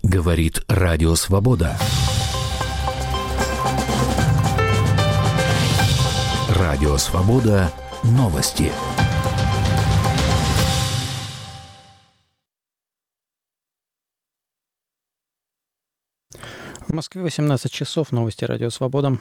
Говорит Радио Свобода. Радио Свобода. Новости. В Москве 18 часов. Новости Радио Свобода.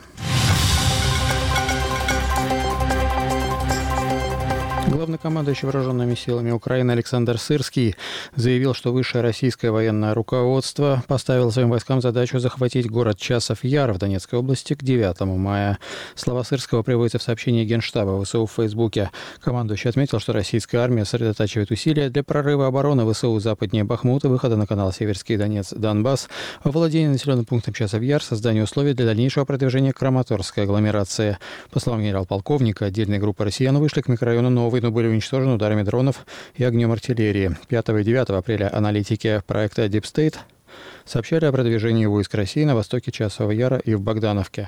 Главнокомандующий вооруженными силами Украины Александр Сырский заявил, что высшее российское военное руководство поставило своим войскам задачу захватить город Часов-Яр в Донецкой области к 9 мая. Слова Сырского приводятся в сообщении Генштаба ВСУ в Фейсбуке. Командующий отметил, что российская армия сосредотачивает усилия для прорыва обороны ВСУ западнее Бахмута, выхода на канал Северский Донец-Донбасс, овладения населенным пунктом Часов-Яр, создания условий для дальнейшего продвижения к Краматорской агломерации. По словам генерал-полковника, отдельные группы россиян вышли к микрорайону Новый, но были уничтожены ударами дронов и огнем артиллерии. 5 и 9 апреля аналитики проекта Deep State сообщали о продвижении войск России на востоке Часового Яра и в Богдановке.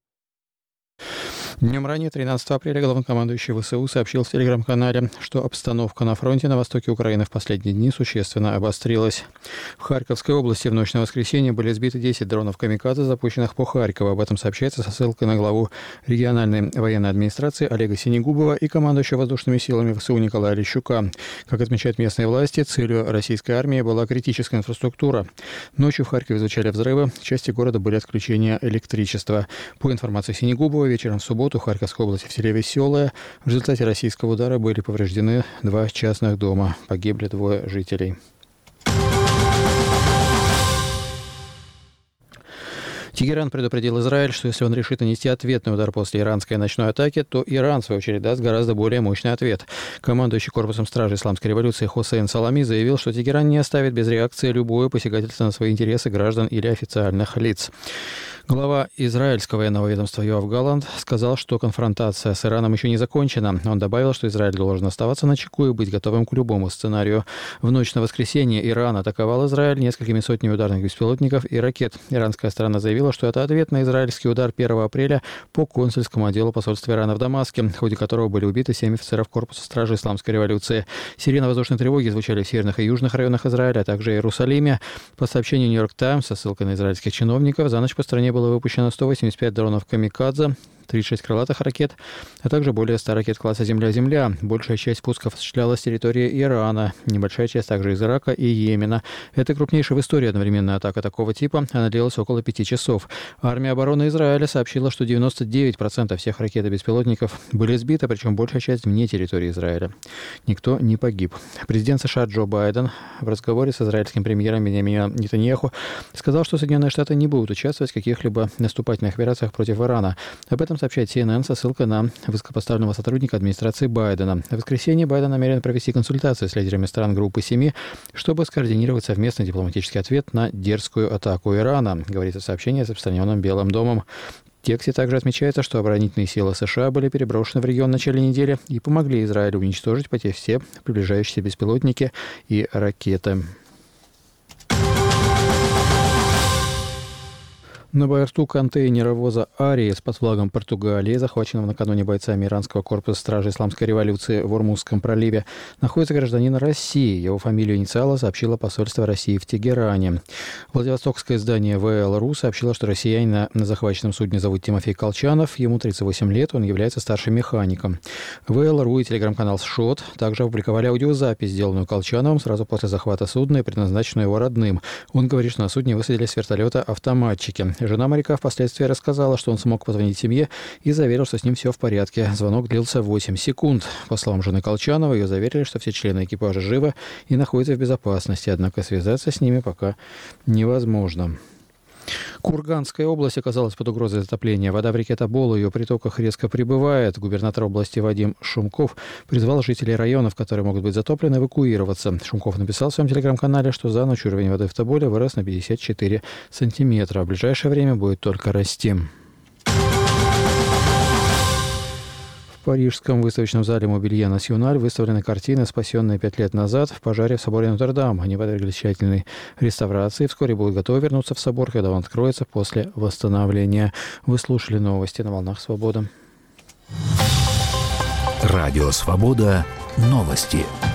Днем ранее, 13 апреля, главнокомандующий ВСУ сообщил в телеграм-канале, что обстановка на фронте на востоке Украины в последние дни существенно обострилась. В Харьковской области в ночь на воскресенье были сбиты 10 дронов «Камикадзе», запущенных по Харькову. Об этом сообщается со ссылкой на главу региональной военной администрации Олега Синегубова и командующего воздушными силами ВСУ Николая Лещука. Как отмечают местные власти, целью российской армии была критическая инфраструктура. Ночью в Харькове звучали взрывы, в части города были отключения электричества. По информации Синегубова, вечером в субботу в Харьковской области в селе Веселое в результате российского удара были повреждены 2 частных дома. Погибли 2 жителей. Тегеран предупредил Израиль, что если он решит нанести ответный удар после иранской ночной атаки, то Иран, в свою очередь, даст гораздо более мощный ответ. Командующий корпусом стражи Исламской революции Хусейн Салами заявил, что Тегеран не оставит без реакции любое посягательство на свои интересы граждан или официальных лиц. Глава израильского военного ведомства Йоав Галланд сказал, что конфронтация с Ираном еще не закончена. Он добавил, что Израиль должен оставаться начеку и быть готовым к любому сценарию. В ночь на воскресенье Иран атаковал Израиль несколькими сотнями ударных беспилотников и ракет. Иранская сторона заявила, что это ответ на израильский удар 1 апреля по консульскому отделу посольства Ирана в Дамаске, в ходе которого были убиты 7 офицеров корпуса стражи Исламской революции. Сирены воздушной тревоги звучали в северных и южных районах Израиля, а также в Иерусалиме. По сообщению Нью-Йорк Таймс со ссылкой на израильских чиновников, за ночь по стране было выпущено 185 дронов «Камикадзе», 36 крылатых ракет, а также более 100 ракет класса «Земля-Земля». Большая часть пусков осуществлялась с территории Ирана, небольшая часть также из Ирака и Йемена. Это крупнейшая в истории одновременная атака такого типа. Она длилась около 5 часов. Армия обороны Израиля сообщила, что 99% всех ракет и беспилотников были сбиты, причем большая часть вне территории Израиля. Никто не погиб. Президент США Джо Байден в разговоре с израильским премьером Биньямином Нетаньяху сказал, что Соединенные Штаты не будут участвовать в каких-либо наступательных операциях против Ирана. Об этом сообщает CNN со ссылкой на высокопоставленного сотрудника администрации Байдена. В воскресенье Байден намерен провести консультации с лидерами стран группы 7, чтобы скоординировать совместный дипломатический ответ на дерзкую атаку Ирана, говорится в сообщении, распространенном Белым домом. В тексте также отмечается, что оборонительные силы США были переброшены в регион в начале недели и помогли Израилю уничтожить почти все приближающиеся беспилотники и ракеты. На борту контейнеровоза «Ариес» под флагом Португалии, захваченного накануне бойцами иранского корпуса стражи Исламской революции в Ормузском проливе, находится гражданин России. Его фамилию и инициалы сообщило посольство России в Тегеране. Владивостокское издание ВЛРУ сообщило, что россиянина на захваченном судне зовут Тимофей Колчанов. Ему 38 лет, он является старшим механиком. ВЛРУ и телеграм-канал ШОТ также опубликовали аудиозапись, сделанную Колчановым сразу после захвата судна и предназначенную его родным. Он говорит, что на судне высадились с вертолета автоматчики. Жена моряка впоследствии рассказала, что он смог позвонить семье и заверил, что с ним все в порядке. Звонок длился 8 секунд. По словам жены Колчанова, ее заверили, что все члены экипажа живы и находятся в безопасности, однако связаться с ними пока невозможно. Курганская область оказалась под угрозой затопления. Вода в реке Тобол и ее притоках резко прибывает. Губернатор области Вадим Шумков призвал жителей районов, которые могут быть затоплены, эвакуироваться. Шумков написал в своем телеграм-канале, что за ночь уровень воды в Тоболе вырос на 54 сантиметра. В ближайшее время будет только расти. В Парижском выставочном зале «Мобилье Националь» выставлены картины, спасенные 5 лет назад в пожаре в соборе Нотр-Дам. Они подверглись тщательной реставрации. Вскоре будут готовы вернуться в собор, когда он откроется после восстановления. Вы слушали новости на «Волнах Свободы». Радио «Свобода». Новости.